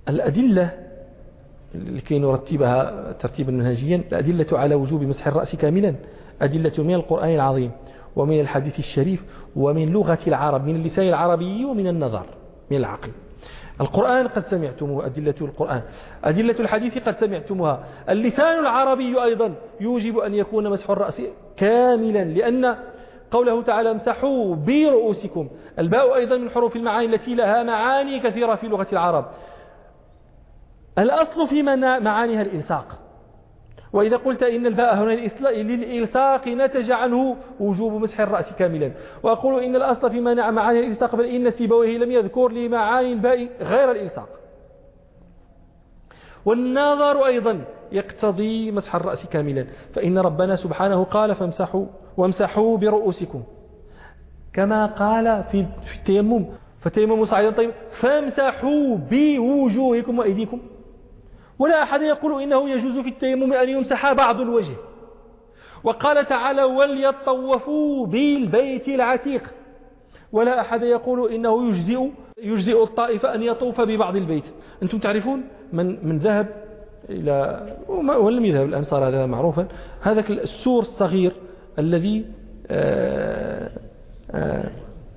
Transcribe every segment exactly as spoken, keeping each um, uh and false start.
الأدلة لكي نرتبها ترتيبا منهجيا، الأدلة على وجوب مسح الرأس كاملا أدلة من القرآن العظيم ومن الحديث الشريف ومن لغة العرب، من اللسان العربي ومن النظر من العقل. القرآن قد سمعتموه، أدلة القرآن. أدلة الحديث قد سمعتموها. اللسان العربي أيضا يوجب أن يكون مسح الرأس كاملا، لأن قوله تعالى امسحوا برؤوسكم، الباء أيضا من حروف المعاني التي لها معاني كثيرة في لغة العرب. الأصل في معانيها الإلصاق، وإذا قلت إن الباء هنا للإلصاق نتج عنه وجوب مسح الرأس كاملا. وأقول إن الأصل في معاني الإلصاق بل إن سيبويه لم يذكر لمعاني الباء غير الإلصاق. والنظر أيضا يقتضي مسح الرأس كاملا، فإن ربنا سبحانه قال فامسحوا وامسحوا برؤوسكم، كما قال في التيمم فتيمموا صعيدا طيب فامسحوا بوجوهكم وأيديكم. ولا أحد يقول إنه يجوز في التيمم أن يمسح بعض الوجه. وقال تعالى وليطوفوا بالبيت العتيق، ولا أحد يقول إنه يجزئ يجزئ الطائف أن يطوف ببعض البيت. أنتم تعرفون من من ذهب إلى ولم يذهب الآن صار هذا معروفا، هذا السور الصغير الذي آآ آآ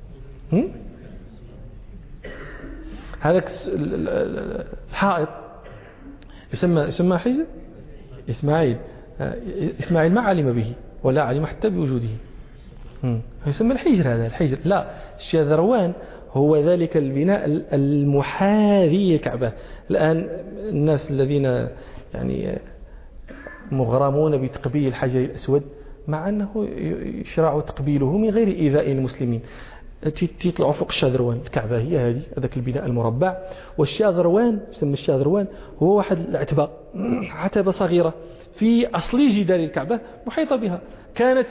هذا الحائط يسمى يسمى حجر إسماعيل. إسماعيل ما علم به ولا علم حتى بوجوده، يسمى الحجر. هذا الحجر لا، الشاذروان هو ذلك البناء المحاذي الكعبة. الآن الناس الذين يعني مغرمون بتقبيل الحجر الأسود، مع أنه يشرع تقبيله من غير إيذاء المسلمين، تطلعوا فوق الشاذروان. الكعبة هي هذه، هذاك البناء المربع. والشاذروان يسمى الشاذروان هو واحد العتبة، عتبة صغيرة في أصل جدار الكعبة محيطة بها، كانت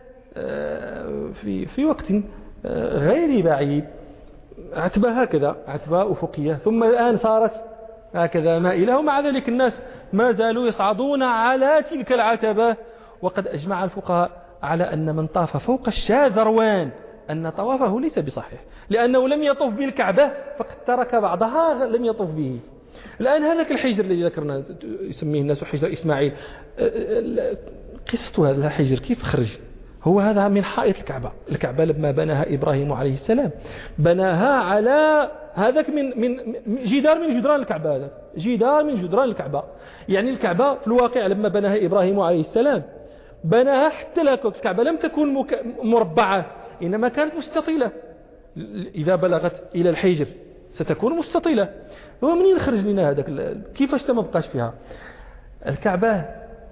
في في وقت غير بعيد عتبة هكذا، عتبة أفقية، ثم الآن صارت هكذا مائلة، ومع ذلك الناس ما زالوا يصعدون على تلك العتبة. وقد أجمع الفقهاء على أن من طاف فوق الشاذروان أن طوافه ليس بصحيح، لأنه لم يطوف بالكعبة فقد ترك بعضها لم يطوف به. الآن هذاك الحجر الذي ذكرنا يسميه الناس حجر إسماعيل، قصة هذا الحجر كيف خرج؟ هو هذا من حائط الكعبة. الكعبة لما بناها إبراهيم عليه السلام بناها على هذاك من من جدار من جدران الكعبة، هذا جدار من جدران الكعبة. يعني الكعبة في الواقع لما بناها إبراهيم عليه السلام بناها حتى الكعبة لم تكن مربعة، إنما كانت مستطيلة. إذا بلغت إلى الحجر ستكون مستطيلة. ومنين خرج لنا هذاك؟ كيفاش ما بقاش فيها الكعبة؟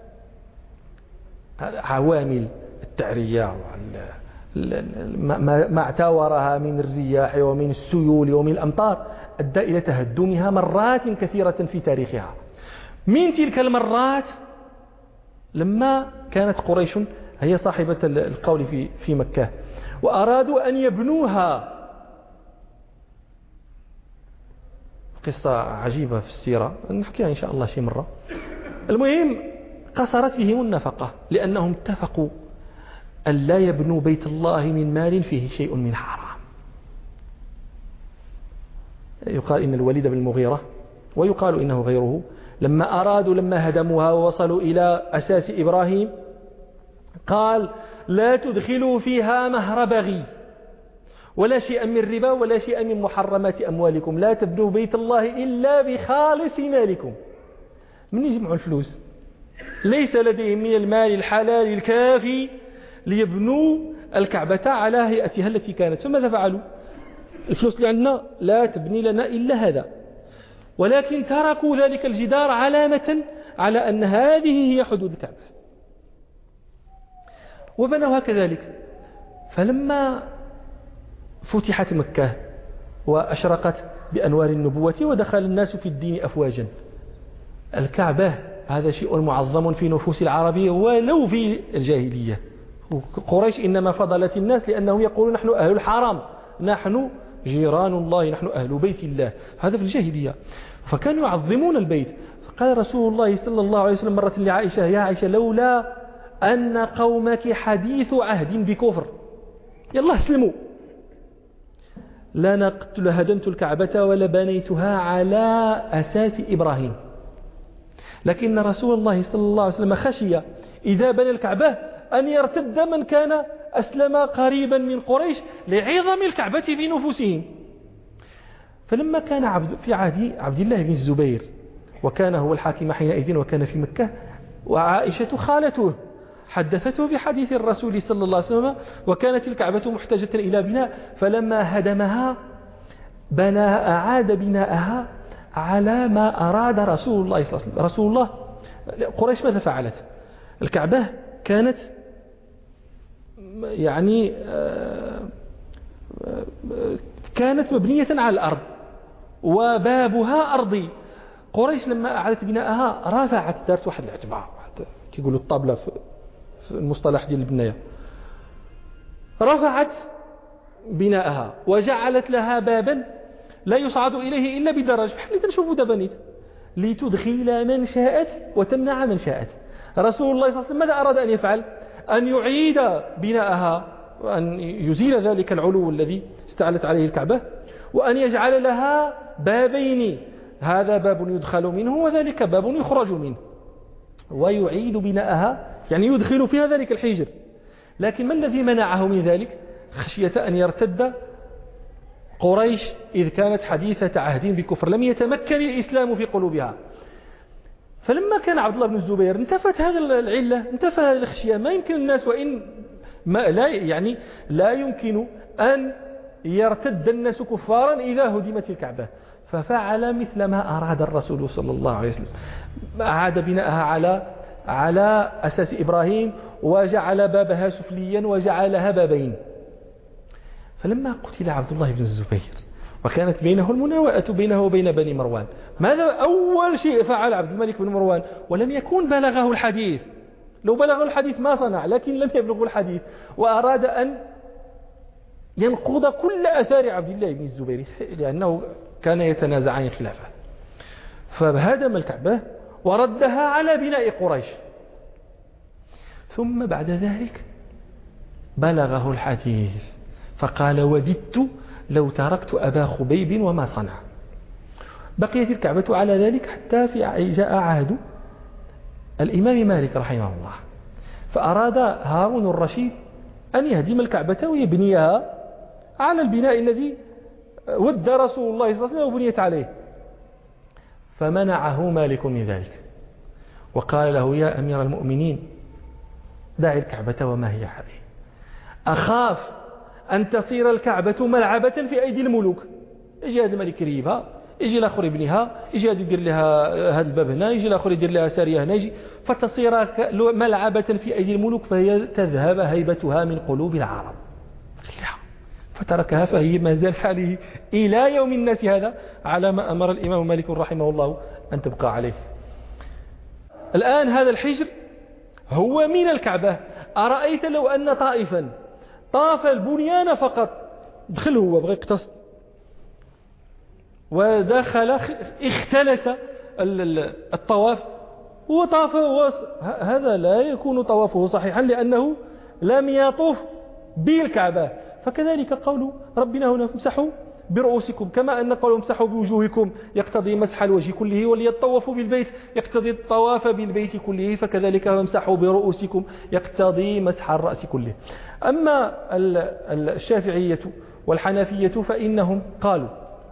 عوامل التعرية ما اعتورها من الرياح ومن السيول ومن الأمطار أدى إلى تهدمها مرات كثيرة في تاريخها. من تلك المرات لما كانت قريش هي صاحبة القول في في مكة وأرادوا أن يبنوها. قصة عجيبة في السيرة نحكيها إن شاء الله شي مرة. المهم قصرت بهم النفقة لأنهم اتفقوا أن لا يبنوا بيت الله من مال فيه شيء من حرام. يقال إن الوليد بن المغيرة ويقال إنه غيره لما أرادوا لما هدموها ووصلوا إلى أساس إبراهيم قال لا تدخلوا فيها مهر بغي ولا شيء من ربا ولا شيء من محرمات أموالكم، لا تبنوا بيت الله إلا بخالص مالكم. من يجمعوا الفلوس؟ ليس لديهم من المال الحلال الكافي ليبنوا الكعبة على هيئتها التي كانت. فماذا فعلوا؟ الفلوس اللي عندنا لا تبني لنا إلا هذا، ولكن تركوا ذلك الجدار علامة على أن هذه هي حدود الكعبة وبنوها كذلك. فلما فتحت مكة وأشرقت بأنوار النبوة ودخل الناس في الدين أفواجا، الكعبة هذا شيء معظم في نفوس العرب ولو في الجاهلية. قريش إنما فضلت الناس لأنهم يقولون نحن أهل الحرم، نحن جيران الله، نحن أهل بيت الله، هذا في الجاهلية. فكانوا يعظمون البيت. فقال رسول الله صلى الله عليه وسلم مرة لعائشة يا عائشة لولا أن قومك حديث عهد بكفر يلا اسلموا. لنقت لهدمت الكعبة ولبنيتها على أساس إبراهيم. لكن رسول الله صلى الله عليه وسلم خشي إذا بنى الكعبة أن يرتد من كان أسلم قريبا من قريش لعظم الكعبة في نفوسهم. فلما كان عبد في عهد عبد الله بن الزبير، وكان هو الحاكم حينئذ وكان في مكة، وعائشة خالته حدثته بحديث الرسول صلى الله عليه وسلم، وكانت الكعبة محتاجة إلى بناء، فلما هدمها بنى أعاد بناءها على ما أراد رسول الله صلى الله عليه وسلم. رسول الله قريش ماذا فعلت؟ الكعبة كانت يعني كانت مبنية على الأرض وبابها أرضي. قريش لما أعادت بناءها رفعت، دارت واحد الاعتبار كيقولوا الطابلة في المصطلح ديال البناية، رفعت بناءها وجعلت لها بابا لا يصعد إليه إلا بدرج، بحال اللي تنشوفوا دابا نيت، لتدخل من شاءت وتمنع من شاءت. رسول الله صلى الله عليه وسلم ماذا أراد أن يفعل؟ أن يعيد بناءها وأن يزيل ذلك العلو الذي استعلت عليه الكعبة، وأن يجعل لها بابين، هذا باب يدخل منه وذلك باب يخرج منه، ويعيد بناءها يعني يدخل فيها ذلك الحجر. لكن ما الذي منعه من ذلك؟ خشية أن يرتد قريش إذ كانت حديثة عهد بكفر، لم يتمكن الإسلام في قلوبها. فلما كان عبد الله بن الزبير انتفت هذا العلة، انتفى هذه الخشية. ما يمكن الناس وإن ما لا يعني لا يمكن أن يرتد الناس كفارا إذا هدمت الكعبة، ففعل مثل ما أراد الرسول صلى الله عليه وسلم، أعاد بناءها على على أساس إبراهيم، وجعل بابها سفليا وجعلها بابين. فلما قتل عبد الله بن الزبير وكانت بينه المناوئة بينه وبين بني مروان، ماذا أول شيء فعل عبد الملك بن مروان؟ ولم يكن بلغه الحديث، لو بلغه الحديث ما صنع، لكن لم يبلغه الحديث، وأراد أن ينقض كل أثار عبد الله بن الزبير لأنه كان يتنازعان خلافه. فهدم الكعبة وردها على بناء قريش. ثم بعد ذلك بلغه الحديث فقال: وددت لو تركت أبا خبيب وما صنع. بقيت الكعبة على ذلك حتى في جاء عهد الإمام مالك رحمه الله، فأراد هارون الرشيد أن يهدم الكعبة ويبنيها على البناء الذي ود رسول الله صلى الله عليه وسلم وبنيت عليه، فمنعه مالك من ذلك وقال له: يا أمير المؤمنين دع الكعبة وما هي عليه، أخاف أن تصير الكعبة ملعبة في أيدي الملوك، يجي هذا الملك يريبها، يجي الآخر يبنيها، يجي هذا يدير لها هذا الباب هنا، يجي الآخر يدير لها سارية هنا، يجي فتصير ملعبة في أيدي الملوك، فهي تذهب هيبتها من قلوب العرب. فتركها، فهي ما زال حاله إلى يوم الناس هذا على ما أمر الإمام مالك رحمه الله أن تبقى عليه. الآن هذا الحجر هو من الكعبة. أرأيت لو أن طائفا طاف البنيان فقط، دخل هو بغي يقتصد ودخل اختلس الطواف وطاف، هذا لا يكون طوافه صحيحا لأنه لم يطوف بالكعبة. فكذلك قول ربنا هنا: امسحوا برؤوسكم، كما أن قول امسحوا بوجوهكم يقتضي مسح الوجه كله، وليطوفوا بالبيت يقتضي الطواف بالبيت كله، فكذلك امسحوا برؤوسكم يقتضي مسح الرأس كله. أما الشافعية والحنفية فإنهم قالوا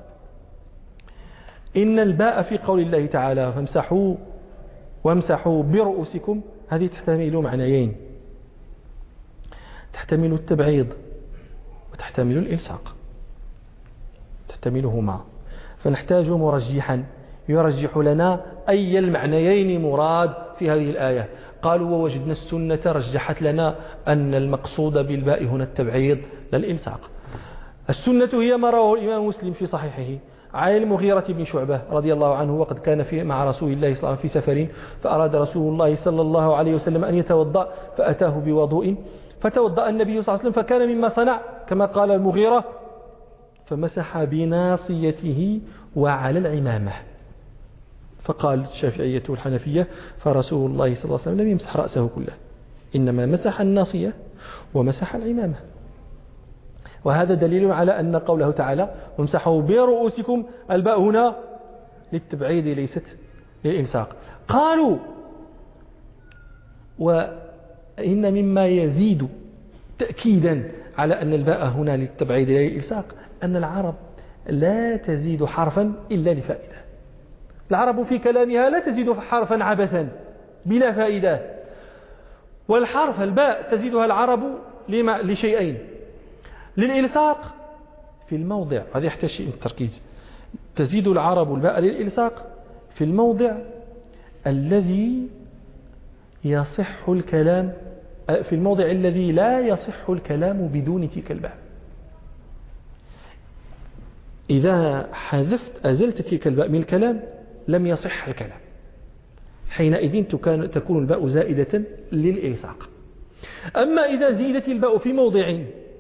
إن الباء في قول الله تعالى فامسحوا وامسحوا برؤوسكم هذه تحتمل معنيين، تحتمل التبعيض وتحتمل الإلصاق، تحتملهما، فنحتاج مرجحا يرجح لنا أي المعنيين مراد في هذه الآية. قالوا: ووجدنا السنة رجحت لنا أن المقصود بالباء هنا التبعيض لا الإلصاق. السنة هي ما رواه الإمام مسلم في صحيحه عن المغيرة بن شعبة رضي الله عنه، وقد كان في مع رسول الله صلى الله عليه وسلم في سفر، فأراد رسول الله صلى الله عليه وسلم أن يتوضأ فأتاه بوضوء، فتوضأ النبي صلى الله عليه وسلم، فكان مما صنع كما قال المغيرة: فمسح بناصيته وعلى العمامة. فقال الشافعية والحنفية: فرسول الله صلى الله عليه وسلم لم يمسح رأسه كله، إنما مسح الناصية ومسح العمامة. وهذا دليل على أن قوله تعالى وامسحوا برؤوسكم الباء هنا للتبعيد ليست للإلصاق. قالوا وإن مما يزيد تأكيدا على أن الباء هنا للتبعيد للإلصاق أن العرب لا تزيد حرفا إلا لفائدة. العرب في كلامها لا تزيد حرفا عبثا بلا فائدة، والحرف الباء تزيدها العرب لشيئين: للإلصاق في الموضع، هذا يحتاج شيء من التركيز، تزيد العرب الباء للإلصاق في الموضع الذي يصح الكلام، في الموضع الذي لا يصح الكلام بدون تلك الباء. إذا حذفت أزلت تلك الباء من الكلام لم يصح الكلام، حينئذ تكون الباء زائدة للإلصاق. أما إذا زيدت الباء في موضع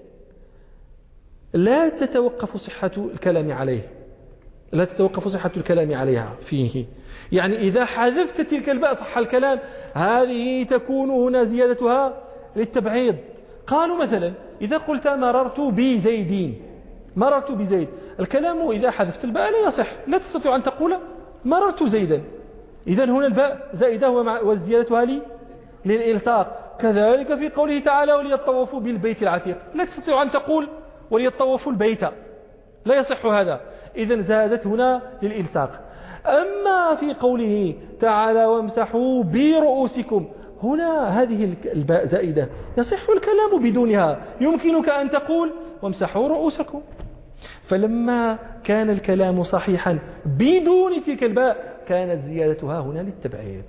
لا تتوقف صحة الكلام عليه، لا تتوقف صحة الكلام عليها فيه، يعني إذا حذفت تلك الباء صح الكلام، هذه تكون هنا زيادتها للتبعيض. قالوا مثلا إذا قلت مررت بزيدين، مررت بزيد، الكلام إذا حذفت الباء لا يصح، لا تستطيع أن تقول مررت زيدا، إذن هنا الباء زائدة وزيادتها لي للإلصاق. كذلك في قوله تعالى وليطوفوا بالبيت العتيق، لا تستطيع أن تقول وليطوفوا البيت، لا يصح هذا، إذن زادت هنا للإلصاق. أما في قوله تعالى وامسحوا برؤوسكم، هنا هذه الباء زائدة يصح الكلام بدونها، يمكنك أن تقول وامسحوا رؤوسكم. فلما كان الكلام صحيحا بدون تلك الباء كانت زيادتها هنا للتبعيض.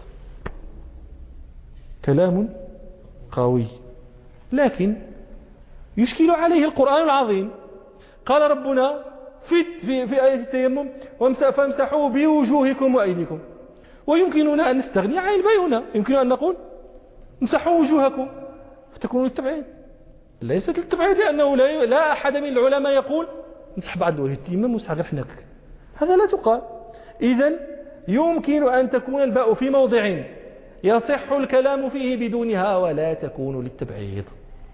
كلام قوي، لكن يشكل عليه القرآن العظيم. قال ربنا في, في, في آية التيمم فامسحوا بوجوهكم وأيديكم، ويمكننا أن نستغني عن الباء هنا، يمكن أن نقول امسحوا وجوهكم فتكون للتبعيض، ليست للتبعيض، لأنه لا, لا أحد من العلماء يقول امسح بعد وجه التيمم وامسح غير حناكك، هذا لا تقال. إذن يمكن أن تكون الباء في موضع يصح الكلام فيه بدونها ولا تكون للتبعيض.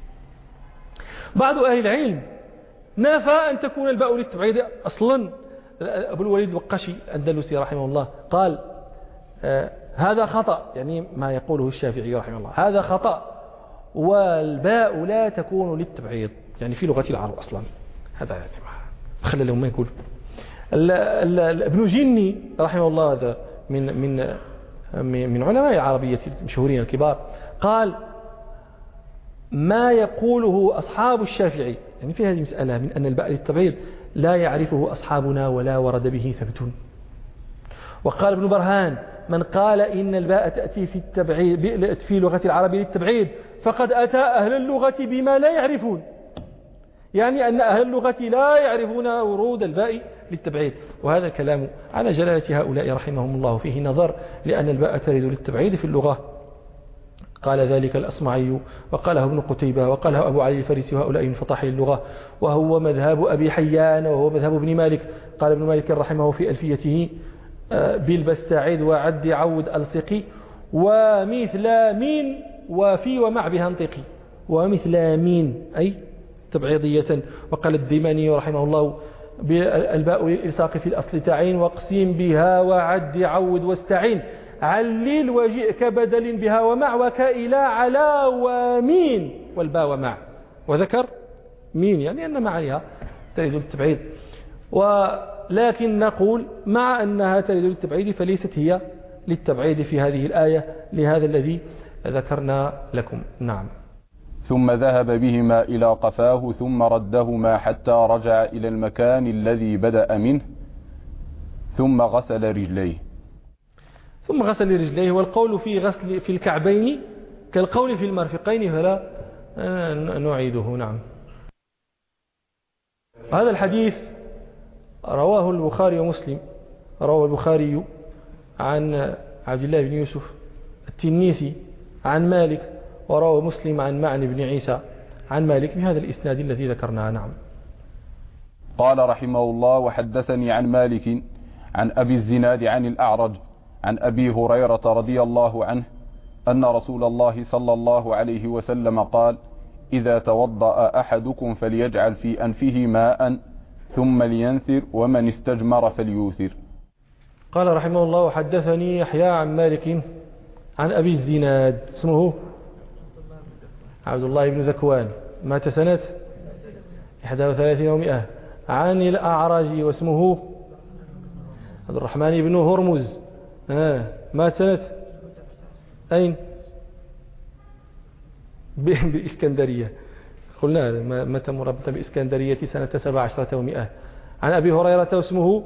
بعض أهل العلم نفى أن تكون الباء للتبعيض أصلا. أبو الوليد الوقاشي الأندلسي رحمه الله قال آه هذا خطأ، يعني ما يقوله الشافعي رحمه الله هذا خطأ، والباء لا تكون للتبعيض، يعني في لغة العرب أصلا، هذا يعني خلى لهم ما يقول. ابن جني رحمه الله هذا من من من علماء العربية المشهورين الكبار قال ما يقوله أصحاب الشافعي يعني في هذه المسألة من أن الباء للتبعيض لا يعرفه أصحابنا ولا ورد به ثبت. وقال ابن برهان من قال إن الباء تأتي في التبعيض في لغة العرب للتبعيض فقد أتى أهل اللغة بما لا يعرفون، يعني أن أهل اللغة لا يعرفون ورود الباء للتبعيض. وهذا الكلام على جلالة هؤلاء رحمهم الله فيه نظر، لأن الباء ترد للتبعيض في اللغة. قال ذلك الأصمعي وقاله ابن قتيبة وقاله أبو علي الفارسي وهؤلاء من فطاحل اللغة، وهو مذهب أبي حيان وهو مذهب ابن مالك. قال ابن مالك رحمه في ألفيته بالبستعيد وعد عود ألصقي ومثل مين وفي ومع بها انطقي، ومثل مين أي تبعيضية. وقال الديماني رحمه الله الباء للإلصاق في الأصل تعين واقسم بها وعد عود واستعين علل وجئك بدل بها ومع وكائلا على ومين والباء ومع، وذكر مين يعني أن معها تريد للتبعيض. ولكن نقول مع أنها تريد للتبعيض فليست هي للتبعيض في هذه الآية لهذا الذي ذكرنا لكم. نعم. ثم ذهب بهما إلى قفاه ثم ردهما حتى رجع إلى المكان الذي بدأ منه ثم غسل رجليه. ثم غسل رجليه، والقول في غسل في الكعبين كالقول في المرفقين فلا نعيده. نعم. هذا الحديث رواه البخاري ومسلم. رواه البخاري عن عبد الله بن يوسف التنيسي عن مالك، ورواه مسلم عن معن بن عيسى عن مالك بهذا الإسناد الذي ذكرناه. نعم. قال رحمه الله وحدثني عن مالك عن أبي الزناد عن الأعرج عن أبي هريرة رضي الله عنه أن رسول الله صلى الله عليه وسلم قال إذا توضأ أحدكم فليجعل في أنفه ماء ثم لينثر ومن استجمر فليوثر. قال رحمه الله: حدثني يحيى عن مالك عن أبي الزناد اسمه عبد الله بن ذكوان، مات سنة إحدى وثلاثين ومئة، عن الأعرج واسمه عبد الرحمن بن هرمز، آه. مات سنة أين؟ بإسكندرية، قلنا متى مربطة بإسكندرية سنة سبع عشرة ومئة. عن أبي هريرة واسمه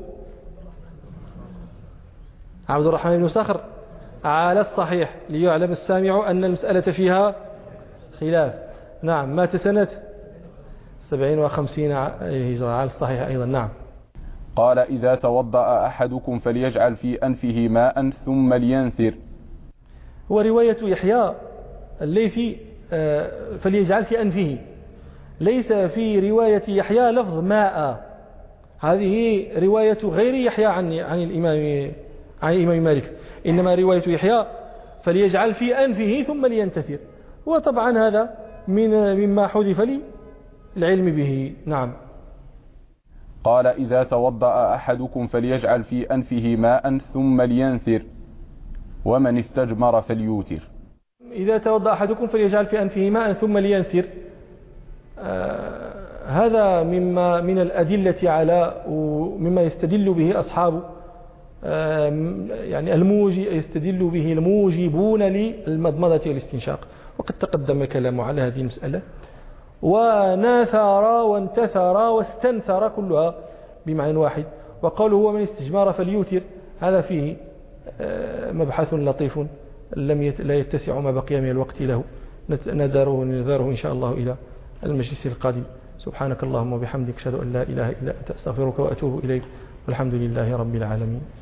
عبد الرحمن بن صخر على الصحيح، ليعلم السامع أن المسألة فيها خلاف. نعم، مات سنة سبعين وخمسين هجرة على الصحيح أيضا. نعم. قال: إذا توضأ أحدكم فليجعل في أنفه ماء ثم لينثر. هو رواية يحيى الليثي فليجعل في أنفه، ليس في رواية يحيى لفظ ماء، هذه رواية غير يحيى عن عن الإمام عن الإمام مالك، إنما رواية يحيى فليجعل في أنفه ثم لينتثر، وطبعا هذا من مما حذف لي العلم به. نعم. قال: إذا توضأ أحدكم فليجعل في أنفه ماء ثم لينثر ومن استجمر فليوتر. إذا توضأ أحدكم فليجعل في أنفه ماء ثم لينثر، آه هذا مما من الأدلة على ومما يستدل به أصحاب آه يعني الموجي يستدل به الموجبون للمضمضة والاستنشاق، وقد تقدم الكلام على هذه المسألة. وناثر وانتثر واستنثر كلها بمعنى واحد. وقوله هو من استجمار فليوتر، هذا فيه آه مبحث لطيف لم يت... لا يتسع ما بقي من الوقت له، نداره نذاره إن شاء الله إلى المجلس القادم. سبحانك اللهم وبحمدك، أشهد أن لا إله إلا أنت، أستغفرك وأتوب إليك، والحمد لله رب العالمين.